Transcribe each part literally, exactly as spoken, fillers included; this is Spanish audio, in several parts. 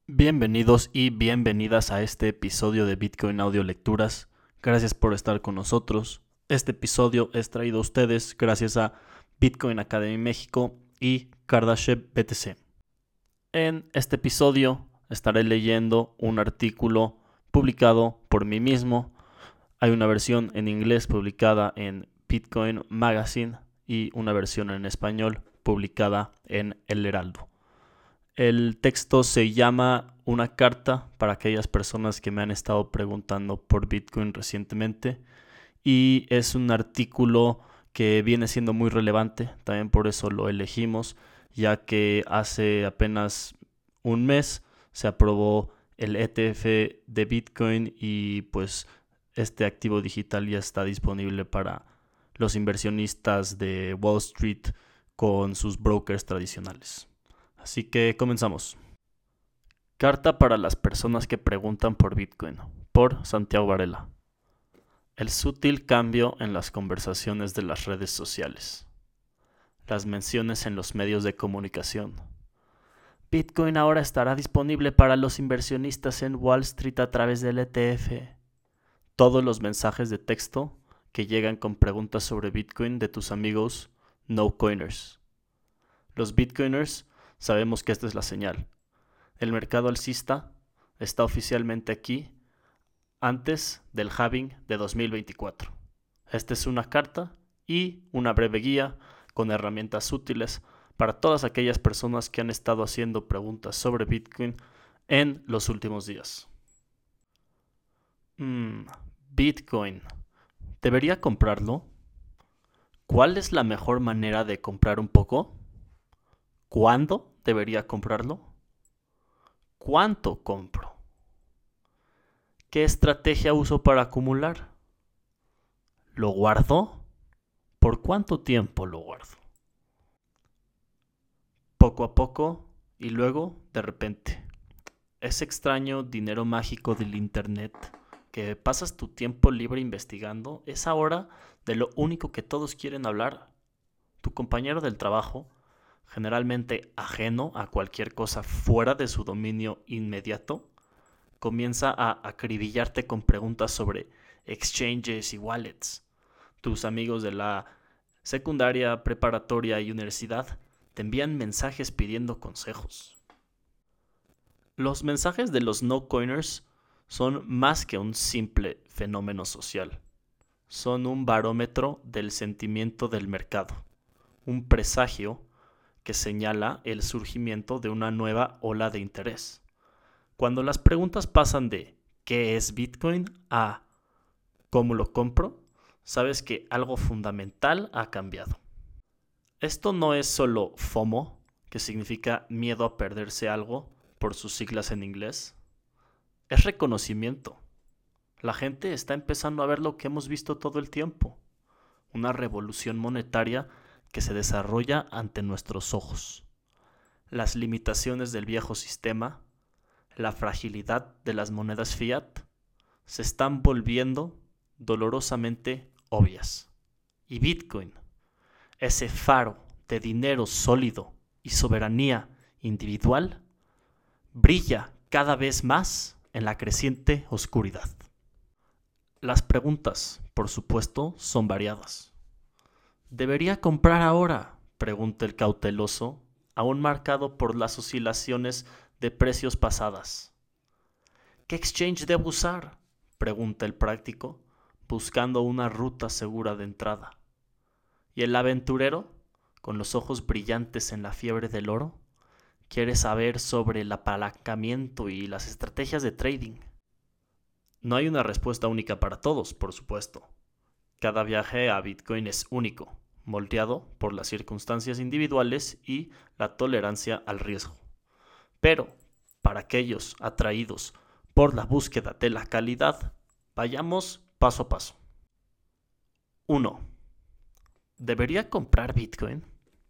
Bienvenidos y bienvenidas a este episodio de Bitcoin Audio Lecturas. Gracias por estar con nosotros. Este episodio es traído a ustedes gracias a Bitcoin Academy México y Kardashev B T C. En este episodio estaré leyendo un artículo publicado por mí mismo. Hay una versión en inglés publicada en Bitcoin Magazine y una versión en español publicada en El Heraldo. El texto se llama Una carta para aquellas personas que me han estado preguntando por Bitcoin recientemente y es un artículo que viene siendo muy relevante, también por eso lo elegimos, ya que hace apenas un mes se aprobó el E T F de Bitcoin y pues este activo digital ya está disponible para los inversionistas de Wall Street con sus brokers tradicionales. Así que comenzamos. Carta para las personas que preguntan por Bitcoin, por Santiago Varela. El sutil cambio en las conversaciones de las redes sociales. Las menciones en los medios de comunicación. Bitcoin ahora estará disponible para los inversionistas en Wall Street a través del E T F. Todos los mensajes de texto que llegan con preguntas sobre Bitcoin de tus amigos no-coiners. Los Bitcoiners sabemos que esta es la señal. El mercado alcista está oficialmente aquí antes del halving de dos mil veinticuatro. Esta es una carta y una breve guía con herramientas útiles para todas aquellas personas que han estado haciendo preguntas sobre Bitcoin en los últimos días. Mm, Bitcoin. ¿Debería comprarlo? ¿Cuál es la mejor manera de comprar un poco? ¿Cuándo debería comprarlo? ¿Cuánto compro? ¿Qué estrategia uso para acumular? ¿Lo guardo? ¿Por cuánto tiempo lo guardo? Poco a poco y luego de repente. Ese extraño dinero mágico del internet que pasas tu tiempo libre investigando es ahora de lo único que todos quieren hablar. Tu compañero del trabajo, generalmente ajeno a cualquier cosa fuera de su dominio inmediato, comienza a acribillarte con preguntas sobre exchanges y wallets. Tus amigos de la secundaria, preparatoria y universidad te envían mensajes pidiendo consejos. Los mensajes de los no-coiners son más que un simple fenómeno social. Son un barómetro del sentimiento del mercado, un presagio que señala el surgimiento de una nueva ola de interés. Cuando las preguntas pasan de ¿qué es Bitcoin? A ¿cómo lo compro?, sabes que algo fundamental ha cambiado. Esto no es solo FOMO, que significa miedo a perderse algo por sus siglas en inglés. Es reconocimiento. La gente está empezando a ver lo que hemos visto todo el tiempo. Una revolución monetaria que se desarrolla ante nuestros ojos. Las limitaciones del viejo sistema, la fragilidad de las monedas fiat, se están volviendo dolorosamente obvias. Y Bitcoin, ese faro de dinero sólido y soberanía individual, brilla cada vez más en la creciente oscuridad. Las preguntas, por supuesto, son variadas. ¿Debería comprar ahora?, pregunta el cauteloso, aún marcado por las oscilaciones de precios pasadas. ¿Qué exchange debo usar?, pregunta el práctico, buscando una ruta segura de entrada. Y el aventurero, con los ojos brillantes en la fiebre del oro, quiere saber sobre el apalancamiento y las estrategias de trading. No hay una respuesta única para todos, por supuesto. Cada viaje a Bitcoin es único, moldeado por las circunstancias individuales y la tolerancia al riesgo. Pero, para aquellos atraídos por la búsqueda de la calidad, vayamos paso a paso. uno. ¿Debería comprar Bitcoin?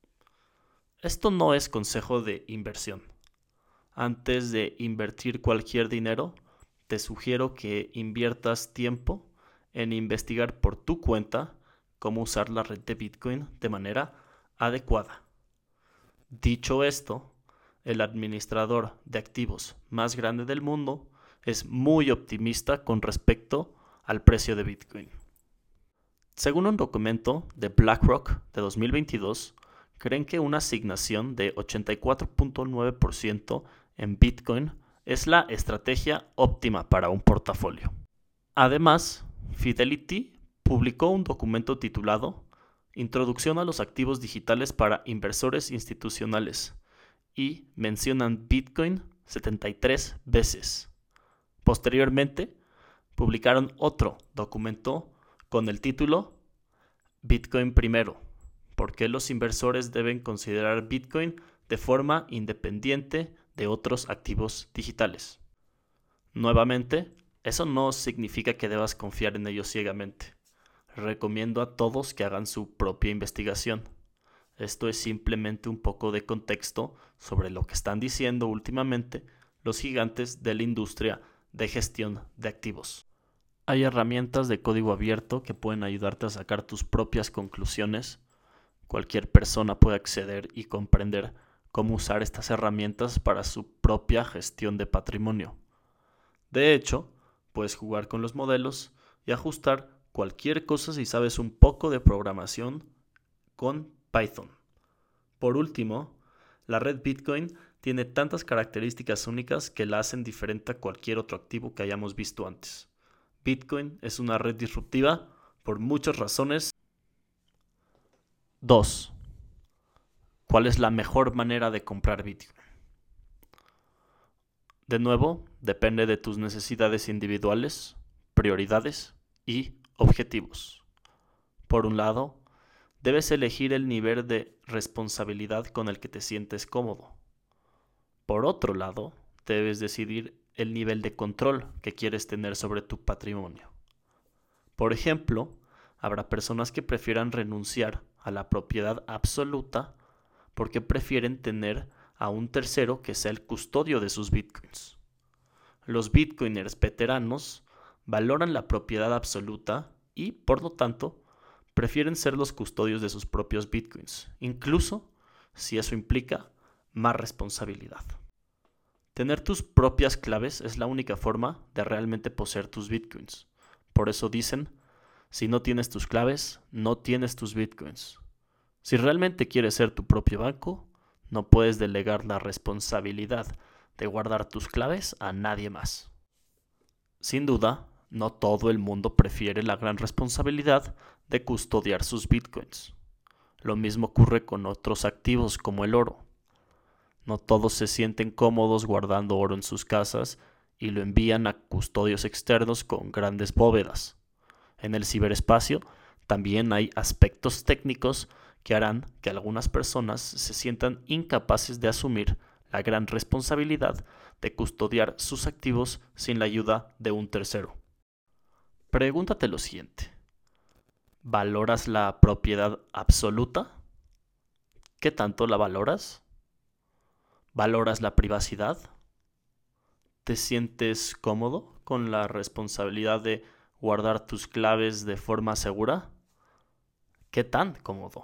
Esto no es consejo de inversión. Antes de invertir cualquier dinero, te sugiero que inviertas tiempo en investigar por tu cuenta cómo usar la red de Bitcoin de manera adecuada. Dicho esto, el administrador de activos más grande del mundo, es muy optimista con respecto al precio de Bitcoin. Según un documento de BlackRock de dos mil veintidós, creen que una asignación de ochenta y cuatro punto nueve por ciento en Bitcoin es la estrategia óptima para un portafolio. Además, Fidelity publicó un documento titulado Introducción a los activos digitales para inversores institucionales y mencionan Bitcoin setenta y tres veces. Posteriormente, publicaron otro documento con el título Bitcoin primero, ¿por qué los inversores deben considerar Bitcoin de forma independiente de otros activos digitales? Nuevamente, eso no significa que debas confiar en ellos ciegamente. Recomiendo a todos que hagan su propia investigación. Esto es simplemente un poco de contexto sobre lo que están diciendo últimamente los gigantes de la industria de gestión de activos. Hay herramientas de código abierto que pueden ayudarte a sacar tus propias conclusiones. Cualquier persona puede acceder y comprender cómo usar estas herramientas para su propia gestión de patrimonio. De hecho, puedes jugar con los modelos y ajustar cualquier cosa si sabes un poco de programación con Python. Por último, la red Bitcoin tiene tantas características únicas que la hacen diferente a cualquier otro activo que hayamos visto antes. Bitcoin es una red disruptiva por muchas razones. dos. ¿Cuál es la mejor manera de comprar Bitcoin? De nuevo, depende de tus necesidades individuales, prioridades y objetivos. Por un lado, debes elegir el nivel de responsabilidad con el que te sientes cómodo. Por otro lado, debes decidir el nivel de control que quieres tener sobre tu patrimonio. Por ejemplo, habrá personas que prefieran renunciar a la propiedad absoluta porque prefieren tener a un tercero que sea el custodio de sus bitcoins. Los bitcoiners veteranos valoran la propiedad absoluta y, por lo tanto, prefieren ser los custodios de sus propios bitcoins, incluso si eso implica más responsabilidad. Tener tus propias claves es la única forma de realmente poseer tus bitcoins. Por eso dicen, si no tienes tus claves, no tienes tus bitcoins. Si realmente quieres ser tu propio banco, no puedes delegar la responsabilidad de guardar tus claves a nadie más. Sin duda, no todo el mundo prefiere la gran responsabilidad de custodiar sus bitcoins. Lo mismo ocurre con otros activos como el oro. No todos se sienten cómodos guardando oro en sus casas y lo envían a custodios externos con grandes bóvedas. En el ciberespacio también hay aspectos técnicos que harán que algunas personas se sientan incapaces de asumir la gran responsabilidad de custodiar sus activos sin la ayuda de un tercero. Pregúntate lo siguiente: ¿valoras la propiedad absoluta? ¿Qué tanto la valoras? ¿Valoras la privacidad? ¿Te sientes cómodo con la responsabilidad de guardar tus claves de forma segura? ¿Qué tan cómodo?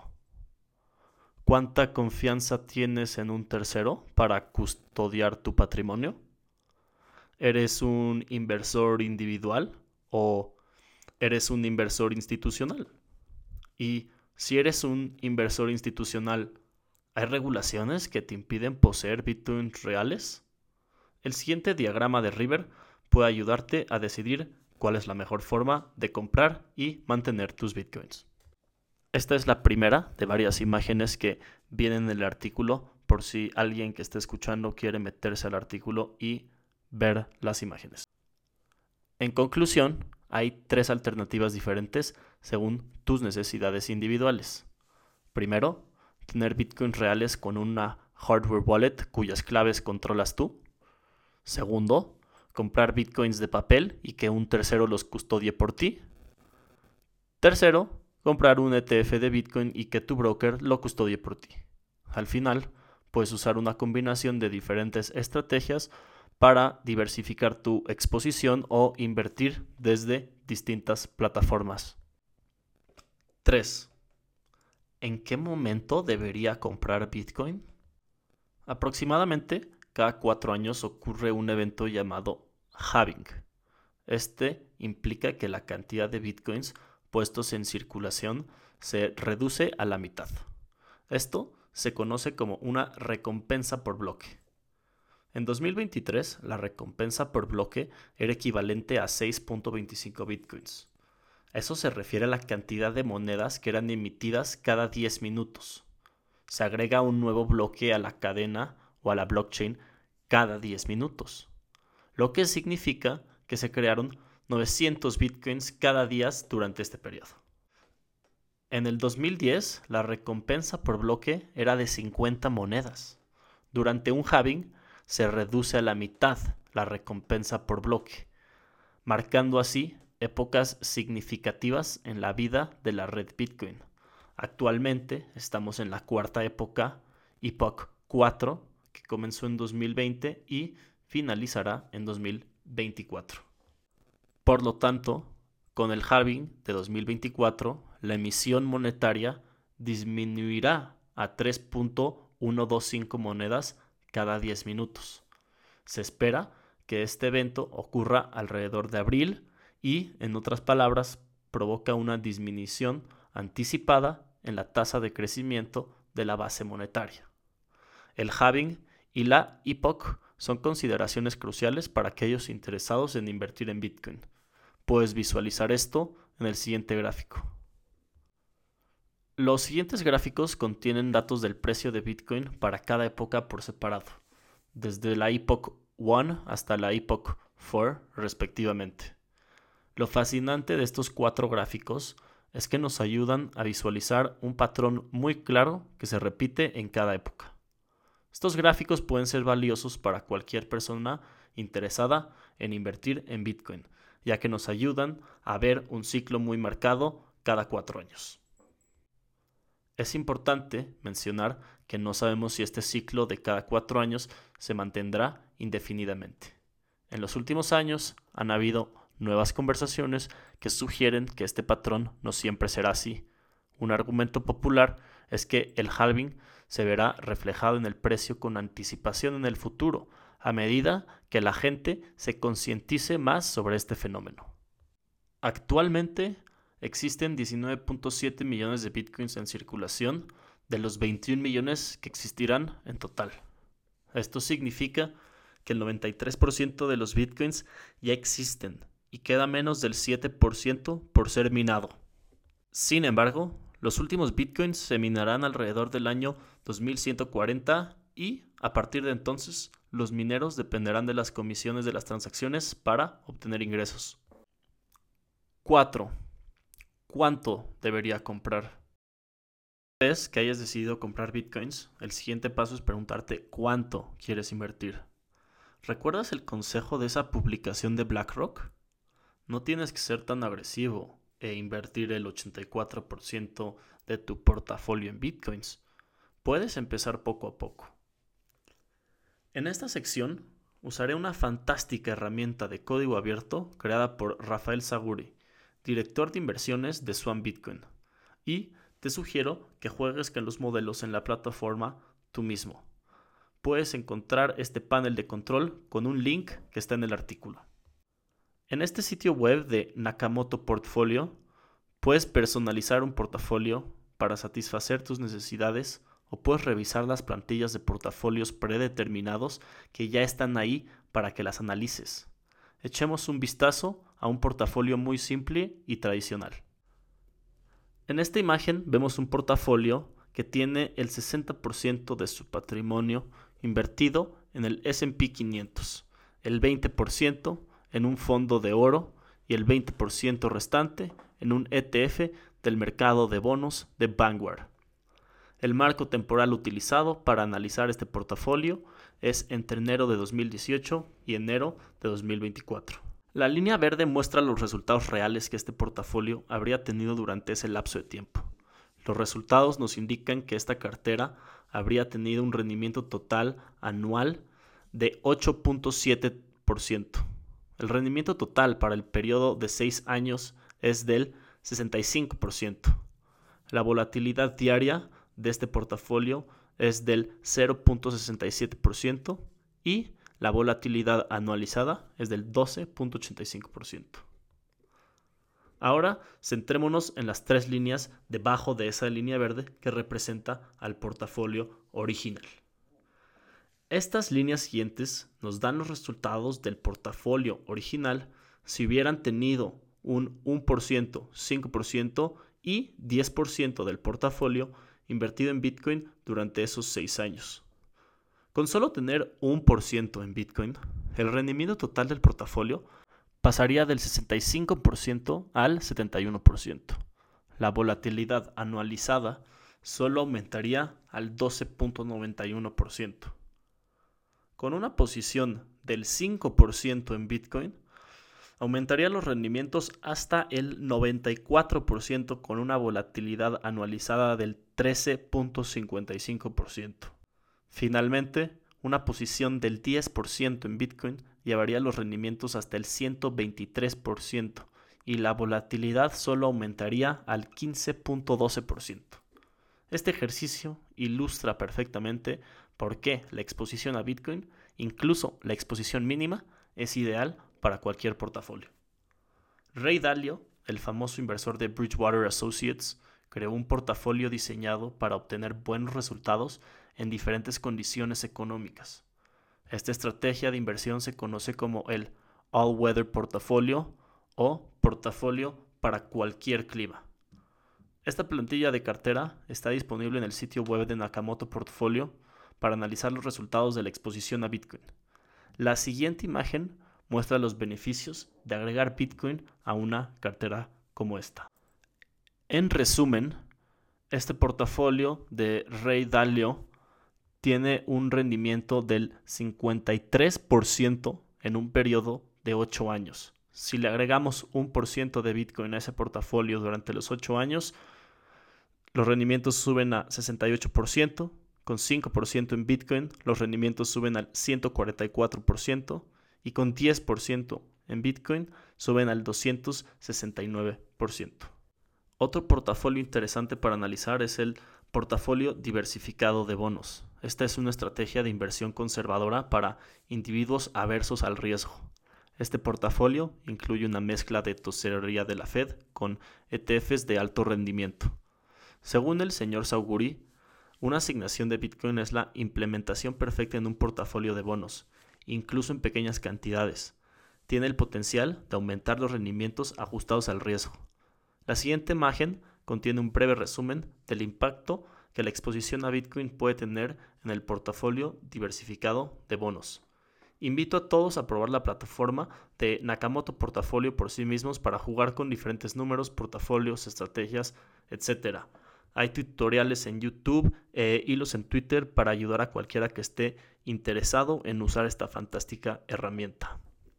¿Cuánta confianza tienes en un tercero para custodiar tu patrimonio? ¿Eres un inversor individual o eres un inversor institucional? Y si eres un inversor institucional, ¿hay regulaciones que te impiden poseer bitcoins reales? El siguiente diagrama de River puede ayudarte a decidir cuál es la mejor forma de comprar y mantener tus bitcoins. Esta es la primera de varias imágenes que vienen en el artículo, por si alguien que esté escuchando quiere meterse al artículo y ver las imágenes. En conclusión, hay tres alternativas diferentes según tus necesidades individuales. Primero, tener bitcoins reales con una hardware wallet cuyas claves controlas tú. Segundo, comprar bitcoins de papel y que un tercero los custodie por ti. Tercero, comprar un E T F de Bitcoin y que tu broker lo custodie por ti. Al final, puedes usar una combinación de diferentes estrategias para diversificar tu exposición o invertir desde distintas plataformas. tres. ¿En qué momento debería comprar Bitcoin? Aproximadamente cada cuatro años ocurre un evento llamado halving. Este implica que la cantidad de bitcoins puestos en circulación se reduce a la mitad. Esto se conoce como una recompensa por bloque. En dos mil veintitrés, la recompensa por bloque era equivalente a seis punto veinticinco bitcoins. Eso se refiere a la cantidad de monedas que eran emitidas cada diez minutos. Se agrega un nuevo bloque a la cadena o a la blockchain cada diez minutos, lo que significa que se crearon novecientos bitcoins cada día durante este periodo. En el dos mil diez, la recompensa por bloque era de cincuenta monedas. Durante un halving, se reduce a la mitad la recompensa por bloque, marcando así épocas significativas en la vida de la red Bitcoin. Actualmente estamos en la cuarta época, Epoch cuatro, que comenzó en dos mil veinte y finalizará en dos mil veinticuatro. Por lo tanto, con el halving de dos mil veinticuatro, la emisión monetaria disminuirá a tres punto ciento veinticinco monedas cada diez minutos. Se espera que este evento ocurra alrededor de abril y, en otras palabras, provoca una disminución anticipada en la tasa de crecimiento de la base monetaria. El halving y la epoch son consideraciones cruciales para aquellos interesados en invertir en Bitcoin. Puedes visualizar esto en el siguiente gráfico. Los siguientes gráficos contienen datos del precio de Bitcoin para cada época por separado, desde la Epoch uno hasta la Epoch cuatro respectivamente. Lo fascinante de estos cuatro gráficos es que nos ayudan a visualizar un patrón muy claro que se repite en cada época. Estos gráficos pueden ser valiosos para cualquier persona interesada en invertir en Bitcoin, ya que nos ayudan a ver un ciclo muy marcado cada cuatro años. Es importante mencionar que no sabemos si este ciclo de cada cuatro años se mantendrá indefinidamente. En los últimos años han habido nuevas conversaciones que sugieren que este patrón no siempre será así. Un argumento popular es que el halving se verá reflejado en el precio con anticipación en el futuro, a medida que la gente se concientice más sobre este fenómeno. Actualmente existen diecinueve punto siete millones de bitcoins en circulación de los veintiún millones que existirán en total. Esto significa que el noventa y tres por ciento de los bitcoins ya existen y queda menos del siete por ciento por ser minado. Sin embargo, los últimos bitcoins se minarán alrededor del año dos mil ciento cuarenta y, a partir de entonces, los mineros dependerán de las comisiones de las transacciones para obtener ingresos. cuatro. ¿Cuánto debería comprar? Una vez que hayas decidido comprar bitcoins, el siguiente paso es preguntarte cuánto quieres invertir. ¿Recuerdas el consejo de esa publicación de BlackRock? No tienes que ser tan agresivo e invertir el ochenta y cuatro por ciento de tu portafolio en bitcoins. Puedes empezar poco a poco. En esta sección usaré una fantástica herramienta de código abierto creada por Rafael Saguri, director de inversiones de Swan Bitcoin, y te sugiero que juegues con los modelos en la plataforma tú mismo. Puedes encontrar este panel de control con un link que está en el artículo. En este sitio web de Nakamoto Portfolio puedes personalizar un portafolio para satisfacer tus necesidades o puedes revisar las plantillas de portafolios predeterminados que ya están ahí para que las analices. Echemos un vistazo a un portafolio muy simple y tradicional. En esta imagen vemos un portafolio que tiene el sesenta por ciento de su patrimonio invertido en el ese and pe quinientos, el veinte por ciento en un fondo de oro y el veinte por ciento restante en un E T F del mercado de bonos de Vanguard. El marco temporal utilizado para analizar este portafolio es entre enero de dos mil dieciocho y enero de dos mil veinticuatro. La línea verde muestra los resultados reales que este portafolio habría tenido durante ese lapso de tiempo. Los resultados nos indican que esta cartera habría tenido un rendimiento total anual de ocho punto siete por ciento. El rendimiento total para el periodo de seis años es del sesenta y cinco por ciento. La volatilidad diaria de este portafolio es del cero punto sesenta y siete por ciento y la volatilidad anualizada es del doce punto ochenta y cinco por ciento. Ahora centrémonos en las tres líneas debajo de esa línea verde que representa al portafolio original. Estas líneas siguientes nos dan los resultados del portafolio original si hubieran tenido un uno por ciento, cinco por ciento y diez por ciento del portafolio invertido en Bitcoin durante esos seis años. Con solo tener un por ciento en Bitcoin, el rendimiento total del portafolio pasaría del sesenta y cinco por ciento al setenta y uno por ciento. La volatilidad anualizada solo aumentaría al doce punto noventa y uno por ciento. Con una posición del cinco por ciento en Bitcoin, aumentaría los rendimientos hasta el noventa y cuatro por ciento con una volatilidad anualizada del trece punto cincuenta y cinco por ciento. Finalmente, una posición del diez por ciento en Bitcoin llevaría los rendimientos hasta el ciento veintitrés por ciento y la volatilidad solo aumentaría al quince punto doce por ciento. Este ejercicio ilustra perfectamente por qué la exposición a Bitcoin, incluso la exposición mínima, es ideal para cualquier portafolio. Ray Dalio, el famoso inversor de Bridgewater Associates, creó un portafolio diseñado para obtener buenos resultados en diferentes condiciones económicas. Esta estrategia de inversión se conoce como el All Weather Portfolio o portafolio para cualquier clima. Esta plantilla de cartera está disponible en el sitio web de Nakamoto Portfolio para analizar los resultados de la exposición a Bitcoin. La siguiente imagen muestra los beneficios de agregar Bitcoin a una cartera como esta. En resumen, este portafolio de Ray Dalio tiene un rendimiento del cincuenta y tres por ciento en un periodo de ocho años. Si le agregamos un por ciento de Bitcoin a ese portafolio durante los ocho años, los rendimientos suben a sesenta y ocho por ciento. Con cinco por ciento en Bitcoin, los rendimientos suben al ciento cuarenta y cuatro por ciento. Y con diez por ciento en Bitcoin, suben al doscientos sesenta y nueve por ciento. Otro portafolio interesante para analizar es el portafolio diversificado de bonos. Esta es una estrategia de inversión conservadora para individuos aversos al riesgo. Este portafolio incluye una mezcla de tesorería de la Fed con E T Fs de alto rendimiento. Según el señor Saugury, una asignación de Bitcoin es la implementación perfecta en un portafolio de bonos, incluso en pequeñas cantidades. Tiene el potencial de aumentar los rendimientos ajustados al riesgo. La siguiente imagen contiene un breve resumen del impacto que la exposición a Bitcoin puede tener en el portafolio diversificado de bonos. Invito a todos a probar la plataforma de Nakamoto Portfolio por sí mismos para jugar con diferentes números, portafolios, estrategias, etcétera. Hay tutoriales en YouTube e hilos en Twitter para ayudar a cualquiera que esté interesado en usar esta fantástica herramienta.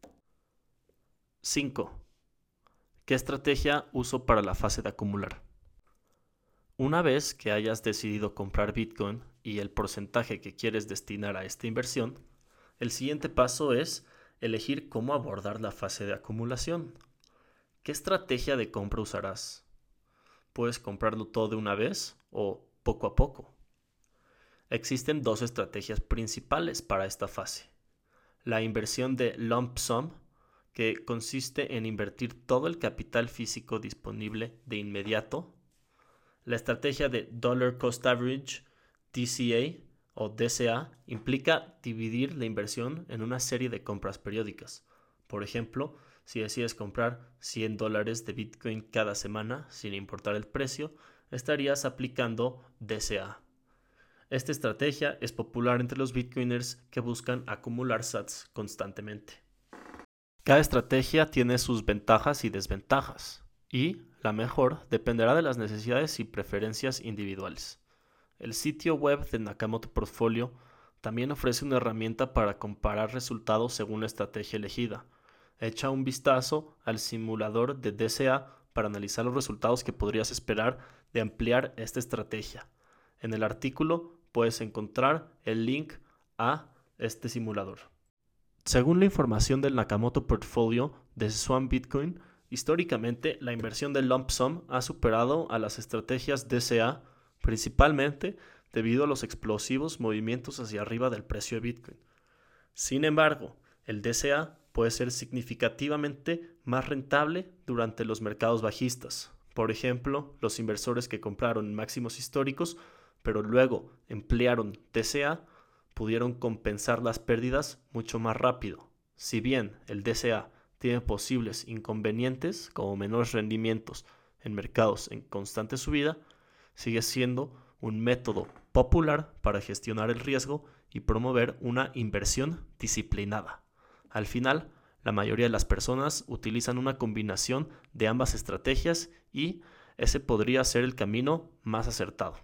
cinco. ¿Qué estrategia uso para la fase de acumular? Una vez que hayas decidido comprar Bitcoin y el porcentaje que quieres destinar a esta inversión, el siguiente paso es elegir cómo abordar la fase de acumulación. ¿Qué estrategia de compra usarás? ¿Puedes comprarlo todo de una vez o poco a poco? Existen dos estrategias principales para esta fase. La inversión de lump sum, que consiste en invertir todo el capital físico disponible de inmediato. La estrategia de Dollar Cost Average, D C A o D C A, implica dividir la inversión en una serie de compras periódicas. Por ejemplo, si decides comprar cien dólares de Bitcoin cada semana, sin importar el precio, estarías aplicando D C A. Esta estrategia es popular entre los Bitcoiners que buscan acumular sats constantemente. Cada estrategia tiene sus ventajas y desventajas, y la mejor dependerá de las necesidades y preferencias individuales. El sitio web de Nakamoto Portfolio también ofrece una herramienta para comparar resultados según la estrategia elegida. Echa un vistazo al simulador de D C A para analizar los resultados que podrías esperar de ampliar esta estrategia. En el artículo puedes encontrar el link a este simulador. Según la información del Nakamoto Portfolio de Swan Bitcoin, históricamente la inversión de lump sum ha superado a las estrategias D C A, principalmente debido a los explosivos movimientos hacia arriba del precio de Bitcoin. Sin embargo, el D C A puede ser significativamente más rentable durante los mercados bajistas. Por ejemplo, los inversores que compraron en máximos históricos, pero luego emplearon D C A, pudieron compensar las pérdidas mucho más rápido. Si bien el D C A tiene posibles inconvenientes como menores rendimientos en mercados en constante subida, sigue siendo un método popular para gestionar el riesgo y promover una inversión disciplinada. Al final, la mayoría de las personas utilizan una combinación de ambas estrategias y ese podría ser el camino más acertado.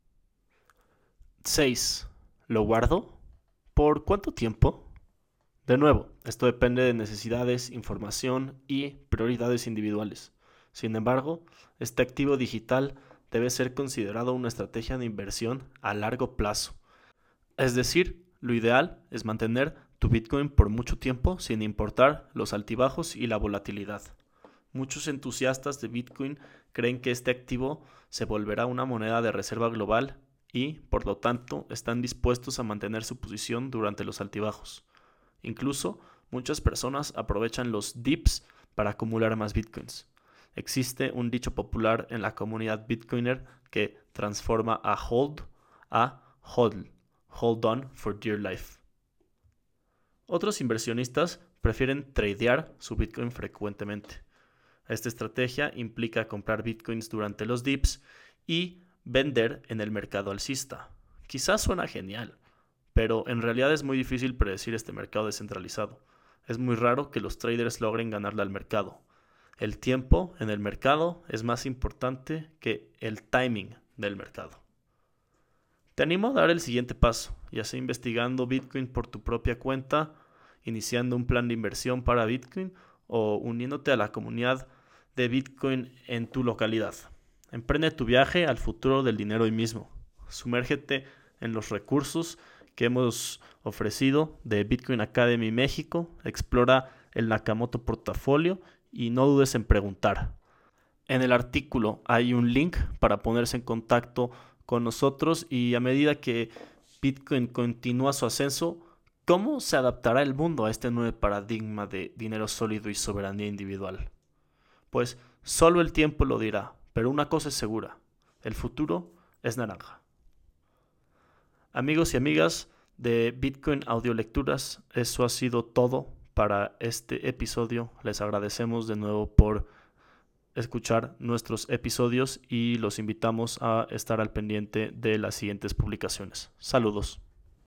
seis. ¿Lo guardo? ¿Por cuánto tiempo? De nuevo, esto depende de necesidades, información y prioridades individuales. Sin embargo, este activo digital debe ser considerado una estrategia de inversión a largo plazo. Es decir, lo ideal es mantener tu Bitcoin por mucho tiempo sin importar los altibajos y la volatilidad. Muchos entusiastas de Bitcoin creen que este activo se volverá una moneda de reserva global y, por lo tanto, están dispuestos a mantener su posición durante los altibajos. Incluso, muchas personas aprovechan los dips para acumular más Bitcoins. Existe un dicho popular en la comunidad Bitcoiner que transforma a hold a hodl, hold on for dear life. Otros inversionistas prefieren tradear su Bitcoin frecuentemente. Esta estrategia implica comprar Bitcoins durante los dips y vender en el mercado alcista. Quizás suena genial, pero en realidad es muy difícil predecir este mercado descentralizado. Es muy raro que los traders logren ganarle al mercado. El tiempo en el mercado es más importante que el timing del mercado. Te animo a dar el siguiente paso, ya sea investigando Bitcoin por tu propia cuenta, iniciando un plan de inversión para Bitcoin o uniéndote a la comunidad de Bitcoin en tu localidad. Emprende tu viaje al futuro del dinero hoy mismo. Sumérgete en los recursos que hemos ofrecido de Bitcoin Academy México. Explora el Nakamoto Portafolio y no dudes en preguntar. En el artículo hay un link para ponerse en contacto con nosotros y a medida que Bitcoin continúa su ascenso, ¿cómo se adaptará el mundo a este nuevo paradigma de dinero sólido y soberanía individual? Pues solo el tiempo lo dirá, pero una cosa es segura, el futuro es naranja. Amigos y amigas de Bitcoin Audiolecturas, eso ha sido todo para este episodio. Les agradecemos de nuevo por escuchar nuestros episodios y los invitamos a estar al pendiente de las siguientes publicaciones. Saludos.